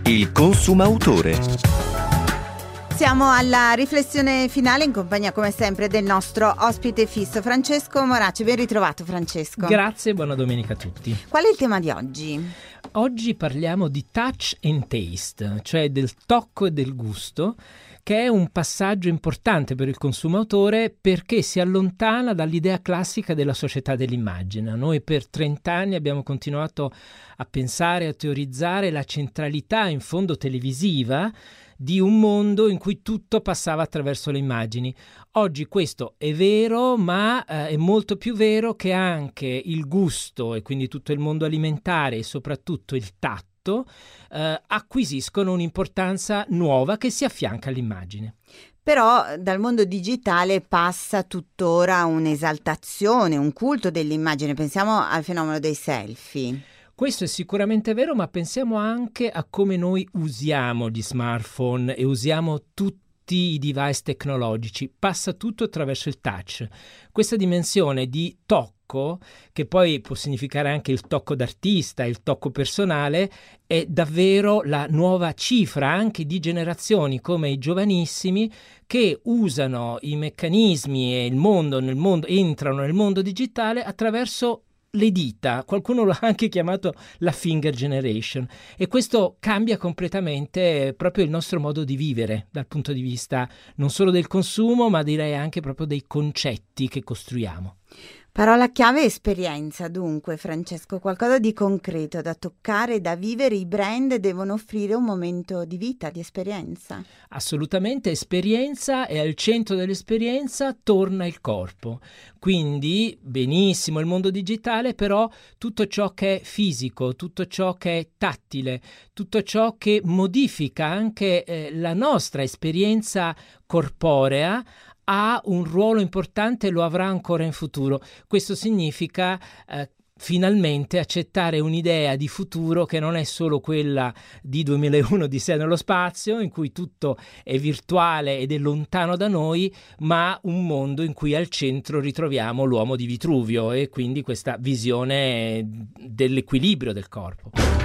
Il consumautore. Siamo alla riflessione finale in compagnia come sempre del nostro ospite fisso Francesco Moraci. Ben ritrovato Francesco. Grazie e buona domenica a tutti. Qual è il tema di oggi? Oggi parliamo di touch and taste, cioè del tocco e del gusto, che è un passaggio importante per il consumatore perché si allontana dall'idea classica della società dell'immagine. Noi per 30 anni abbiamo continuato a pensare, a teorizzare la centralità in fondo televisiva di un mondo in cui tutto passava attraverso le immagini. Oggi questo è vero, ma è molto più vero che anche il gusto e quindi tutto il mondo alimentare e soprattutto il tatto acquisiscono un'importanza nuova che si affianca all'immagine. Però dal mondo digitale passa tuttora un'esaltazione, un culto dell'immagine. Pensiamo al fenomeno dei selfie. Questo è sicuramente vero, ma pensiamo anche a come noi usiamo gli smartphone e usiamo tutti i device tecnologici. Passa tutto attraverso il touch. Questa dimensione di tocco, che poi può significare anche il tocco d'artista, il tocco personale, è davvero la nuova cifra anche di generazioni come i giovanissimi che usano i meccanismi e entrano nel mondo digitale attraverso le dita. Qualcuno lo ha anche chiamato la finger generation, e questo cambia completamente proprio il nostro modo di vivere dal punto di vista non solo del consumo, ma direi anche proprio dei concetti che costruiamo. Parola chiave esperienza, dunque Francesco, qualcosa di concreto da toccare, da vivere. I brand devono offrire un momento di vita, di esperienza. Assolutamente, esperienza, e al centro dell'esperienza torna il corpo. Quindi benissimo il mondo digitale, però tutto ciò che è fisico, tutto ciò che è tattile, tutto ciò che modifica anche la nostra esperienza corporea ha un ruolo importante e lo avrà ancora in futuro. Questo significa finalmente accettare un'idea di futuro che non è solo quella di 2001 Odissea nello spazio, in cui tutto è virtuale ed è lontano da noi, ma un mondo in cui al centro ritroviamo l'uomo di Vitruvio e quindi questa visione dell'equilibrio del corpo.